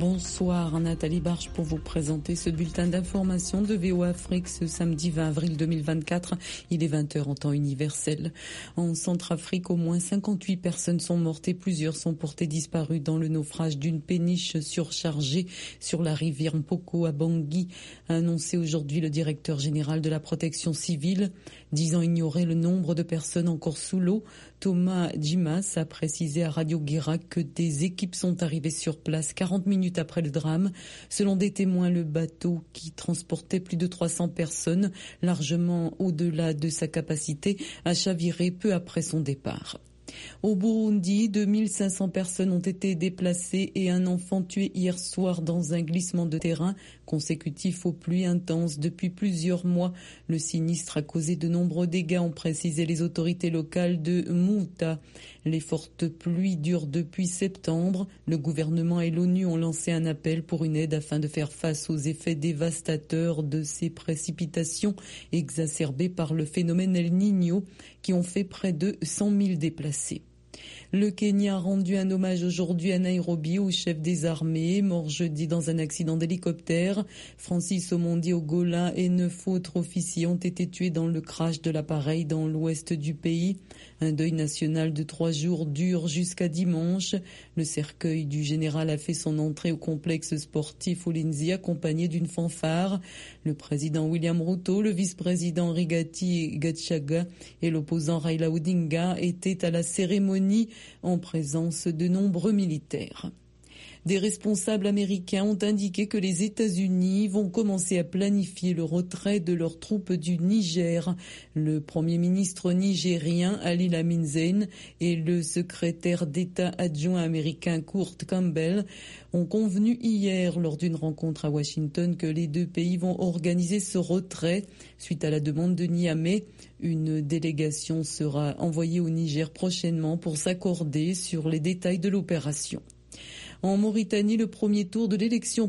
Bonsoir, Nathalie Barche pour vous présenter ce bulletin d'information de VOA Afrique ce samedi 20 avril 2024. Il est 20h en temps universel. En Centrafrique, au moins 58 personnes sont mortes et plusieurs sont portées disparues dans le naufrage d'une péniche surchargée sur la rivière Mpoko à Bangui, a annoncé aujourd'hui le directeur général de la protection civile, disant ignorer le nombre de personnes encore sous l'eau. Thomas Dimas a précisé à Radio Guéra que des équipes sont arrivées sur place 40 minutes après le drame. Selon des témoins, le bateau qui transportait plus de 300 personnes, largement au-delà de sa capacité, a chaviré peu après son départ. Au Burundi, 2500 personnes ont été déplacées et un enfant tué hier soir dans un glissement de terrain consécutif aux pluies intenses depuis plusieurs mois. Le sinistre a causé de nombreux dégâts, ont précisé les autorités locales de Mouta. Les fortes pluies durent depuis septembre. Le gouvernement et l'ONU ont lancé un appel pour une aide afin de faire face aux effets dévastateurs de ces précipitations exacerbées par le phénomène El Niño qui ont fait près de 100 000 déplacés. Le Kenya a rendu un hommage aujourd'hui à Nairobi au chef des armées, mort jeudi dans un accident d'hélicoptère. Francis Omondi Ogola et 9 autres officiers ont été tués dans le crash de l'appareil dans l'ouest du pays. Un deuil national de 3 jours dure jusqu'à dimanche. Le cercueil du général a fait son entrée au complexe sportif Ulinzi accompagné d'une fanfare. Le président William Ruto, le vice-président Rigathi Gachagua et l'opposant Raila Odinga étaient à la cérémonie en présence de nombreux militaires. Des responsables américains ont indiqué que les États-Unis vont commencer à planifier le retrait de leurs troupes du Niger. Le premier ministre nigérien Ali Lamin Zein et le secrétaire d'État adjoint américain Kurt Campbell ont convenu hier lors d'une rencontre à Washington que les deux pays vont organiser ce retrait suite à la demande de Niamey. Une délégation sera envoyée au Niger prochainement pour s'accorder sur les détails de l'opération. En Mauritanie, le premier tour de l'élection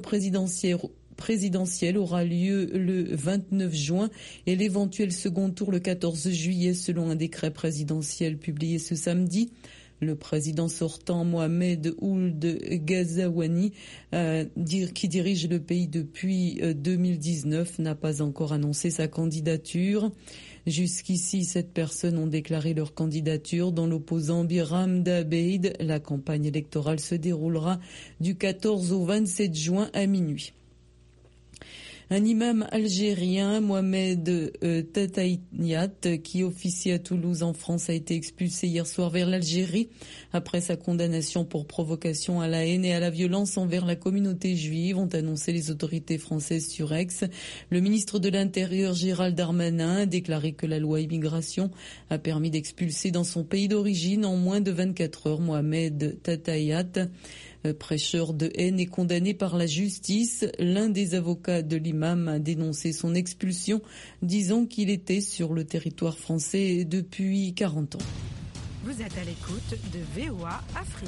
présidentielle aura lieu le 29 juin et l'éventuel second tour le 14 juillet selon un décret présidentiel publié ce samedi. Le président sortant Mohamed Ould Ghazouani, qui dirige le pays depuis 2019, n'a pas encore annoncé sa candidature. Jusqu'ici, 7 personnes ont déclaré leur candidature, dont l'opposant Biram Dabeid. La campagne électorale se déroulera du 14 au 27 juin à minuit. Un imam algérien, Mohamed Tatayat, qui officie à Toulouse en France, a été expulsé hier soir vers l'Algérie après sa condamnation pour provocation à la haine et à la violence envers la communauté juive, ont annoncé les autorités françaises sur X. Le ministre de l'Intérieur, Gérald Darmanin, a déclaré que la loi immigration a permis d'expulser dans son pays d'origine en moins de 24 heures Mohamed Tatayat. Prêcheur de haine et condamné par la justice, l'un des avocats de l'imam a dénoncé son expulsion, disant qu'il était sur le territoire français depuis 40 ans. Vous êtes à l'écoute de VOA Afrique.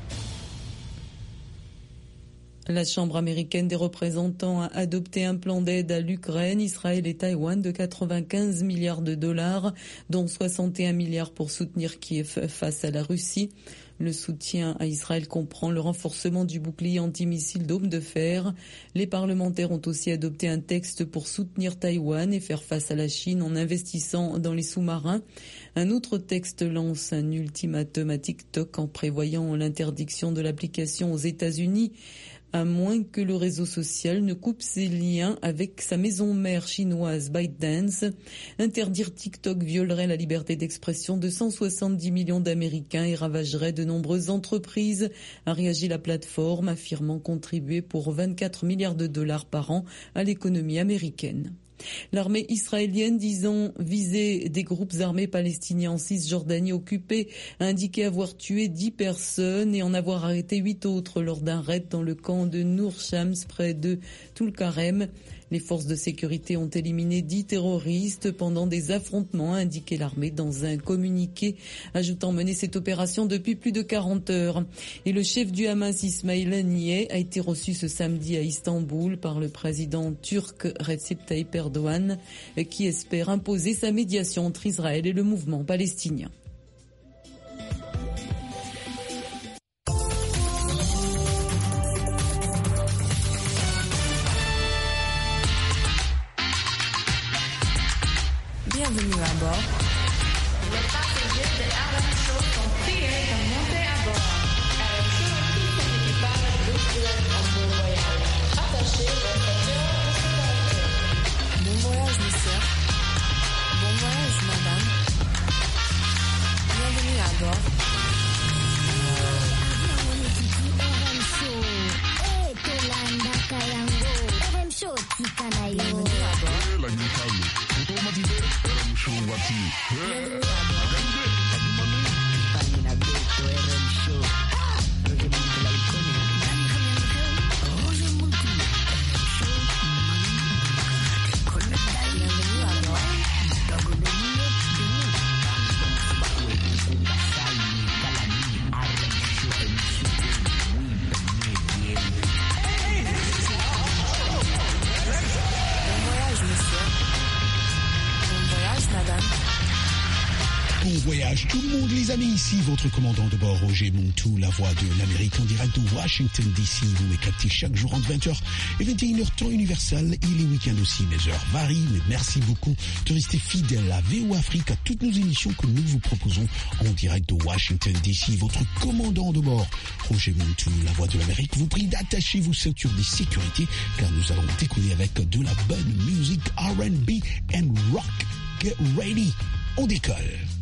La Chambre américaine des représentants a adopté un plan d'aide à l'Ukraine, Israël et Taïwan de 95 milliards de dollars, dont 61 milliards pour soutenir Kiev face à la Russie. Le soutien à Israël comprend le renforcement du bouclier antimissile Dôme de fer. Les parlementaires ont aussi adopté un texte pour soutenir Taïwan et faire face à la Chine en investissant dans les sous-marins. Un autre texte lance un ultimatum à TikTok en prévoyant l'interdiction de l'application aux États-Unis, à moins que le réseau social ne coupe ses liens avec sa maison mère chinoise ByteDance. Interdire TikTok violerait la liberté d'expression de 170 millions d'Américains et ravagerait de nombreuses entreprises, a réagi la plateforme, affirmant contribuer pour 24 milliards de dollars par an à l'économie américaine. L'armée israélienne, disant viser des groupes armés palestiniens en Cisjordanie occupée, a indiqué avoir tué 10 personnes et en avoir arrêté 8 autres lors d'un raid dans le camp de Nour Shams près de Tulkarem. Les forces de sécurité ont éliminé 10 terroristes pendant des affrontements, a indiqué l'armée dans un communiqué, ajoutant mener cette opération depuis plus de 40 heures. Et le chef du Hamas, Ismail Haniyeh, a été reçu ce samedi à Istanbul par le président turc Recep Tayyip Erdogan, qui espère imposer sa médiation entre Israël et le mouvement palestinien. Bienvenue à bord. Les passagers de RM Show sont priés de monter à bord. RM Show et tout son équipage vous souhaitent un bon voyage. Attachez vos ceintures de sécurité. Bon voyage, monsieur. Bon voyage, madame. Bienvenue à bord. Bon voyage tout le monde les amis, ici votre commandant de bord Roger Montou, la voix de l'Amérique en direct de Washington DC. Vous me captez chaque jour entre 20h et 21h temps universel et les week-ends aussi. Mes heures varient, mais merci beaucoup de rester fidèle à VOA Afrique, à toutes nos émissions que nous vous proposons en direct de Washington DC. Votre commandant de bord Roger Montou, la voix de l'Amérique, vous prie d'attacher vos ceintures de sécurité car nous allons décoller avec de la bonne musique R&B and rock. Get ready, on décolle.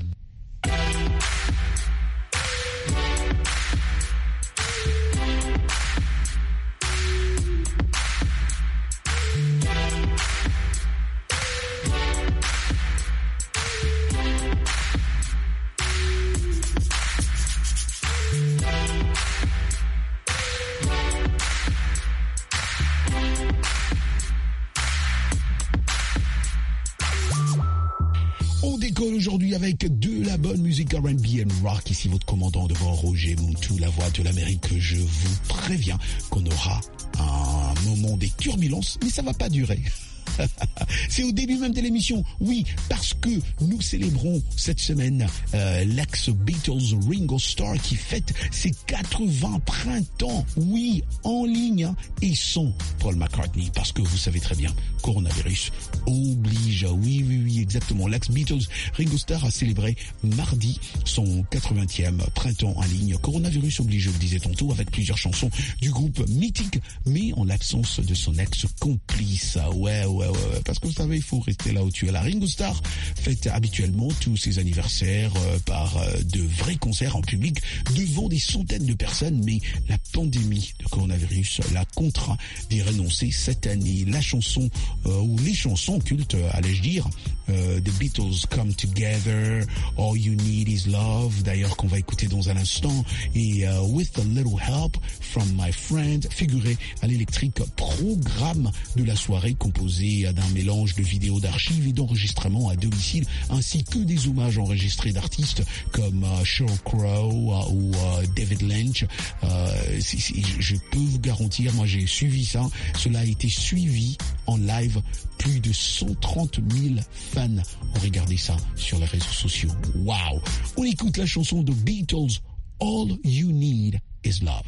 Aujourd'hui avec de la bonne musique R&B and rock. Ici votre commandant de bord Roger Montou, la voix de l'Amérique. Je vous préviens qu'on aura un moment des turbulences, mais ça va pas durer. C'est au début même de l'émission, oui, parce que nous célébrons cette semaine l'ex-Beatles Ringo Starr qui fête ses 80 printemps, oui, en ligne, hein, et sans Paul McCartney, parce que vous savez très bien, coronavirus oblige, oui, exactement. L'ex-Beatles Ringo Starr a célébré mardi son 80e printemps en ligne, coronavirus oblige, je le disais tantôt, avec plusieurs chansons du groupe mythique, mais en l'absence de son ex-complice. Ouais, parce que vous savez, il faut rester là où tu es. La Ringo Starr fête habituellement tous ses anniversaires par de vrais concerts en public devant des centaines de personnes, mais la pandémie de coronavirus l'a contraint d'y renoncer cette année. La chanson ou les chansons cultes, allais-je dire, The Beatles Come Together, All You Need Is Love, d'ailleurs qu'on va écouter dans un instant, et With a Little Help from My Friend, figuré à l'électrique programme de la soirée composé d'un mélange de vidéos d'archives et d'enregistrements à domicile, ainsi que des hommages enregistrés d'artistes comme Sheryl Crow ou David Lynch. Je peux vous garantir, moi j'ai suivi ça, cela a été suivi en live. Plus de 130 000 fans ont regardé ça sur les réseaux sociaux. Waouh! On écoute la chanson de Beatles, All You Need Is Love.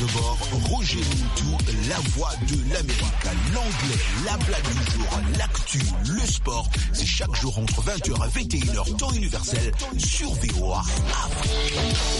de bord, Roger Moutou, la voix de l'Amérique. L'anglais, la blague du jour, l'actu, le sport. C'est chaque jour entre 20h et 21h, temps universel, sur VOA Afrique.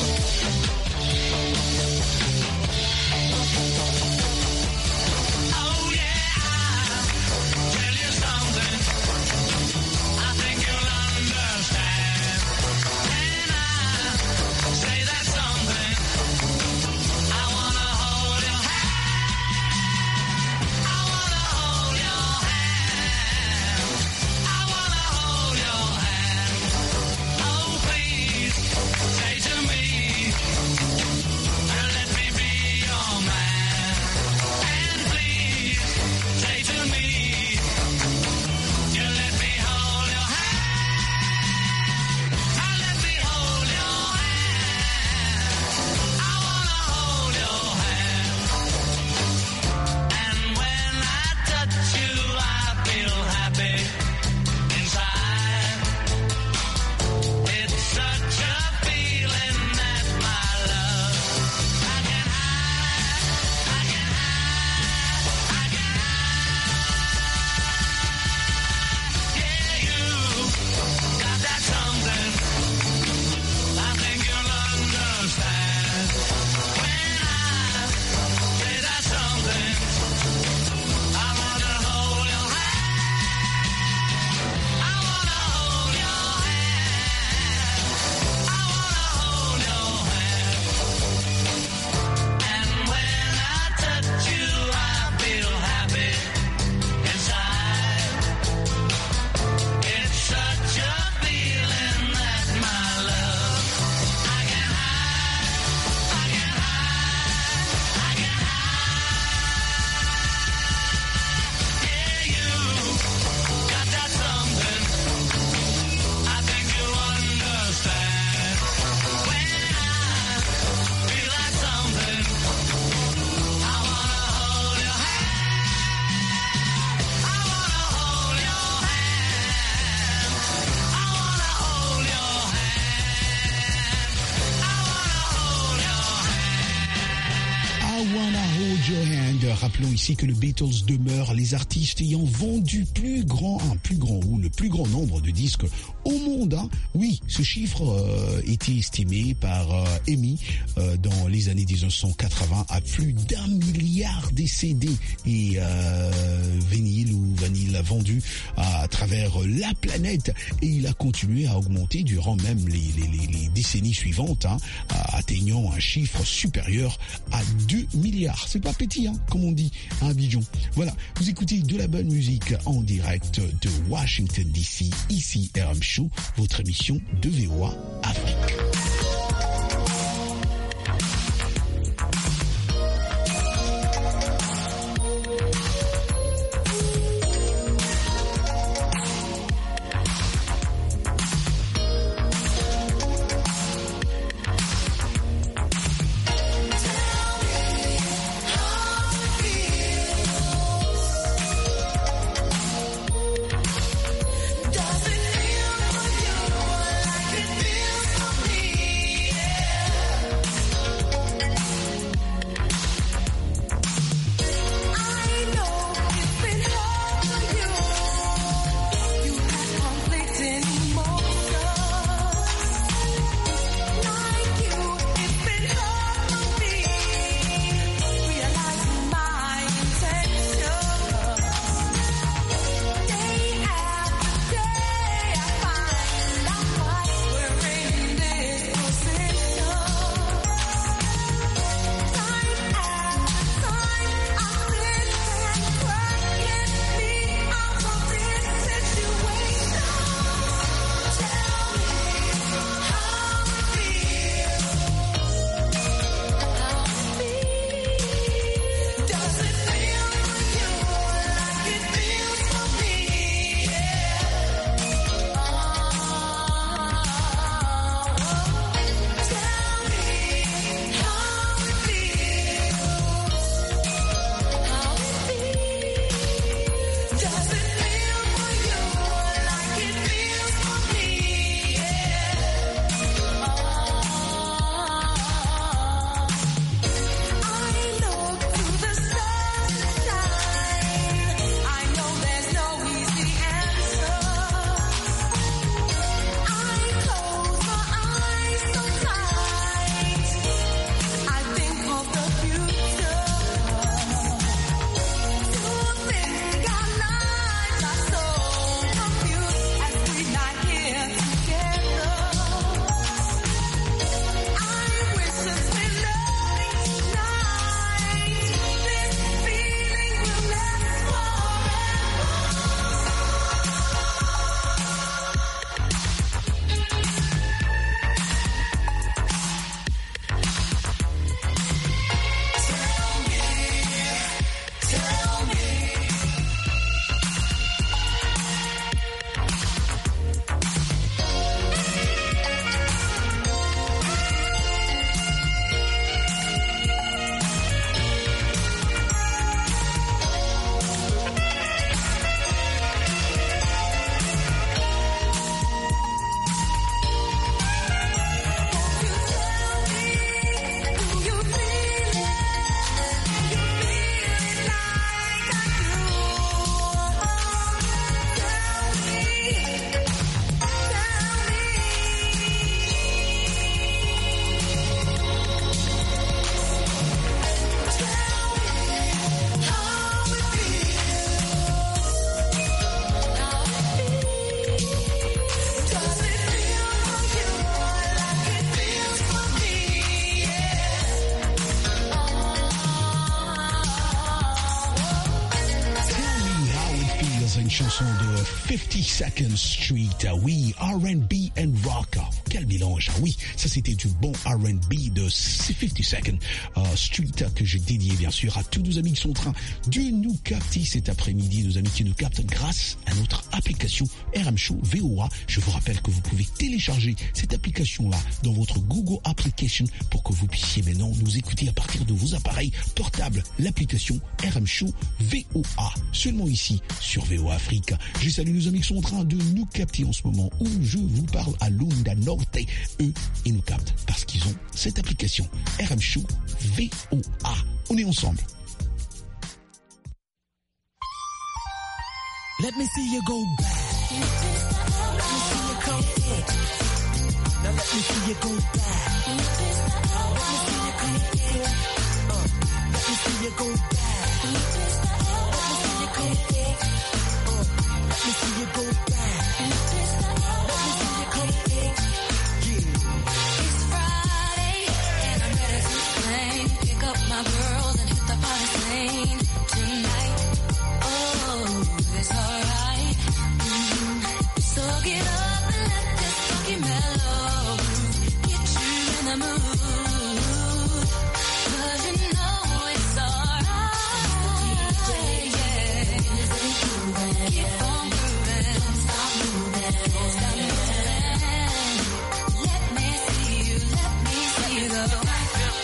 Rappelons ici que le Beatles demeure les artistes ayant vendu le plus grand nombre de disques au monde. Hein. Oui, ce chiffre était estimé par EMI dans les années 1980 à plus d'1 milliard de CD et vinyle vendus à travers la planète. Et il a continué à augmenter durant même les décennies suivantes, hein, atteignant un chiffre supérieur à 2 milliards. C'est pas petit, hein, comme on dit à Abidjan. Voilà, vous écoutez de la bonne musique en direct de Washington DC, ici RM Show, votre émission de VOA Afrique. Does it feel for you like it feels for chanson de 52nd Street, oui, R&B and rock. Quel mélange, oui, ça c'était du bon R&B de 52nd Street que j'ai dédié bien sûr à tous nos amis qui sont en train de nous capter cet après-midi, nos amis qui nous captent grâce à notre application RM Show VOA. Je vous rappelle que vous pouvez télécharger cette application-là dans votre Google Application pour que vous puissiez maintenant nous écouter à partir de vos appareils portables. L'application RM Show VOA, seulement ici sur VOA Afrique. Je salue nos amis qui sont en train de nous capter en ce moment où je vous parle à Lunda Norte. Eux, ils nous captent parce qu'ils ont cette application RM Show VOA. On est ensemble. Let me see you go back. Let me see you come forward. Now let me see you go back. Let me see you come forward. Let me see you go back. Let me see you come forward. Let me see you go back. Let me see you come forward. It's Friday and I'm ready to sing. Pick up my girls and hit the party scene tonight. Oh, it's alright. So get up and let this funky mellow get you in the mood. 'Cause you know it's alright. Yeah. Keep on grooving. Don't stop moving. Don't stop moving. Let me see you go. Let me see you go back.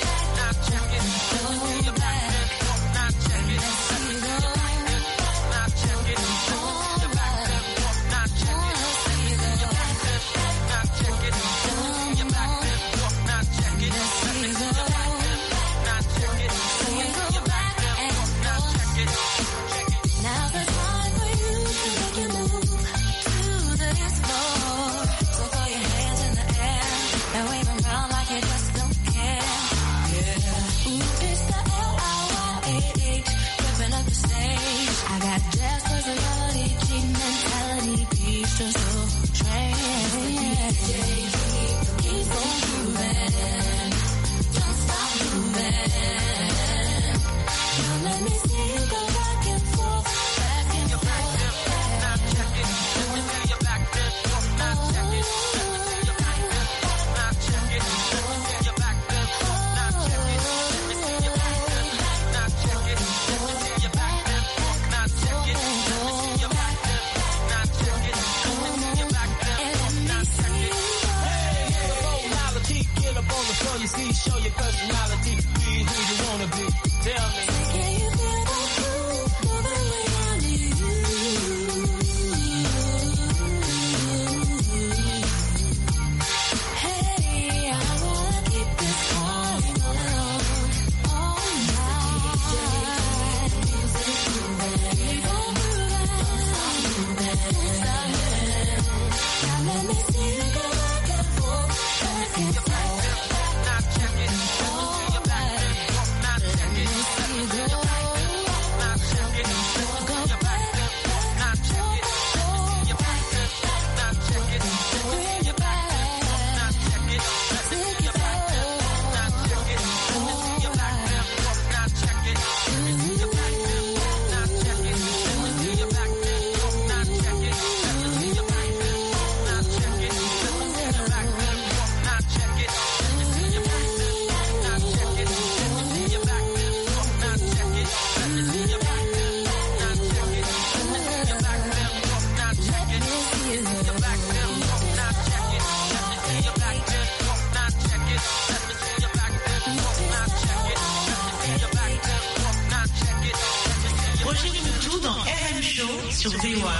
Now's the time for you to make your move to the dance floor. So throw your hands in the air and wave them around like you just don't care. Yeah. Ooh, it's the L-I-Y-A-H, ripping up the stage. I got jazz personality, G mentality, peace just so train. Keep on grooving, don't stop moving. Now let me see you go back and forth, back and forth. Get up on the floor, you see, show your personality. Be who you wanna be. Tell me. Can you feel the groove moving around you? Hey, I wanna keep this party going all night. Keep on moving. Stop moving. Now let me see you go back and forth, back and forth. Rejoignez-nous tout dans RM Show sur VOA.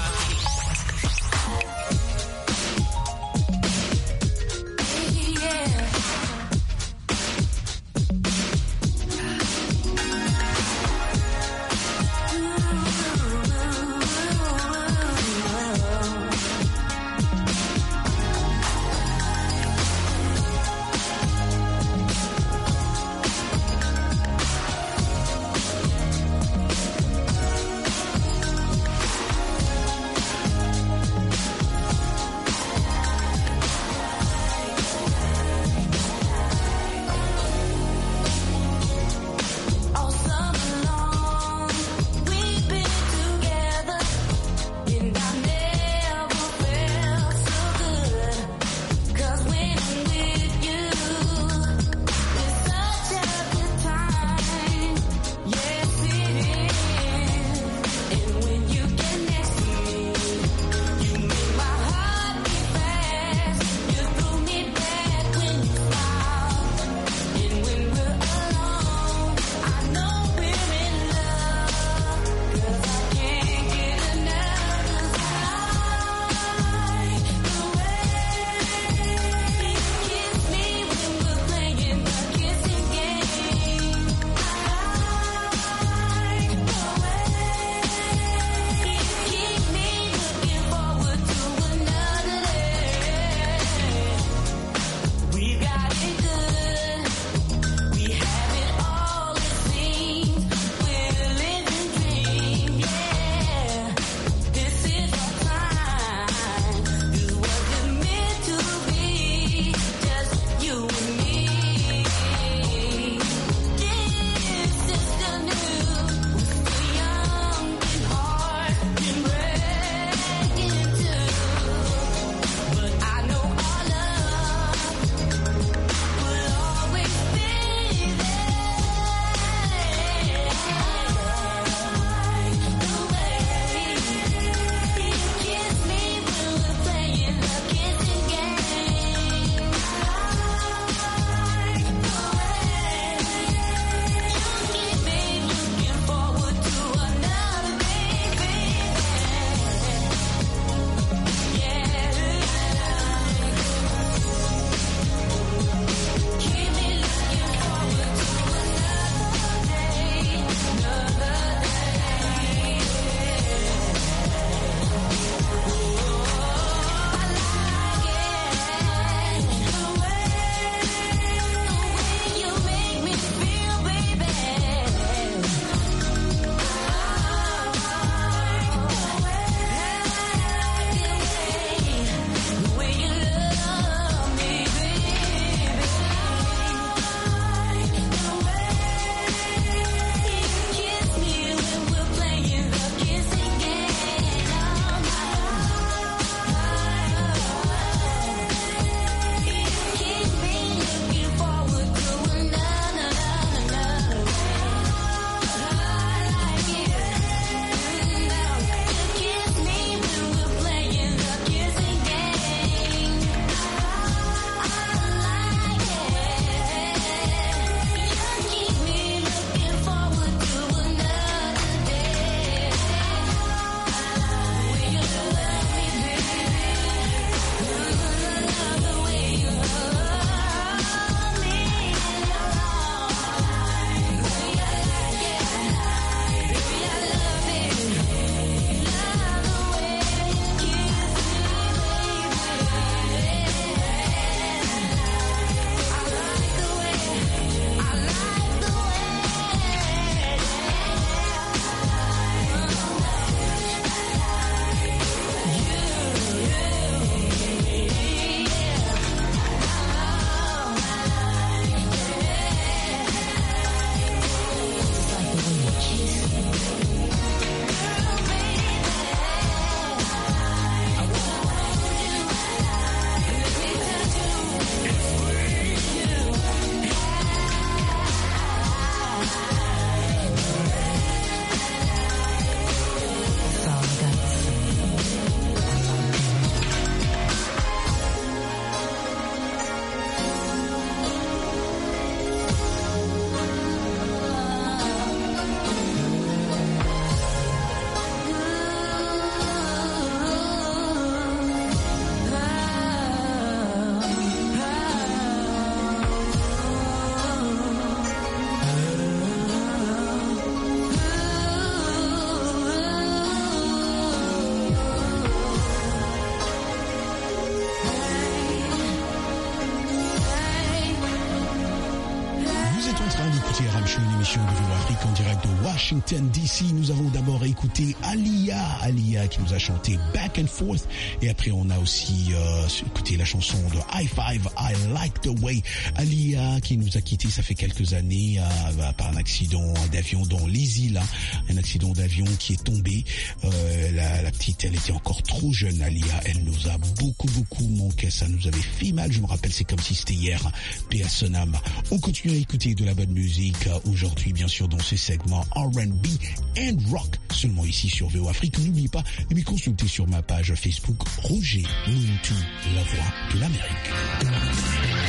écoutez RM Show, une émission de VOA Afrique en direct de Washington DC. Nous avons d'abord écouté Alia qui nous a chanté Back and Forth. Et après, on a aussi écouté la chanson de High Five, I Like the Way. Alia qui nous a quittés, ça fait quelques années, par un accident d'avion dans les îles. Un accident d'avion qui est tombé. La petite, elle était encore trop jeune, Alia. Elle nous a beaucoup manqué. Ça nous avait fait mal. Je me rappelle, c'est comme si c'était hier. Paix à son âme. On continue à écouter de la bonne musique aujourd'hui, bien sûr, dans ce segment R&B and Rock, seulement ici sur VOA Afrique. N'oublie pas de me consulter sur ma page Facebook Roger Muntu, la voix de l'Amérique.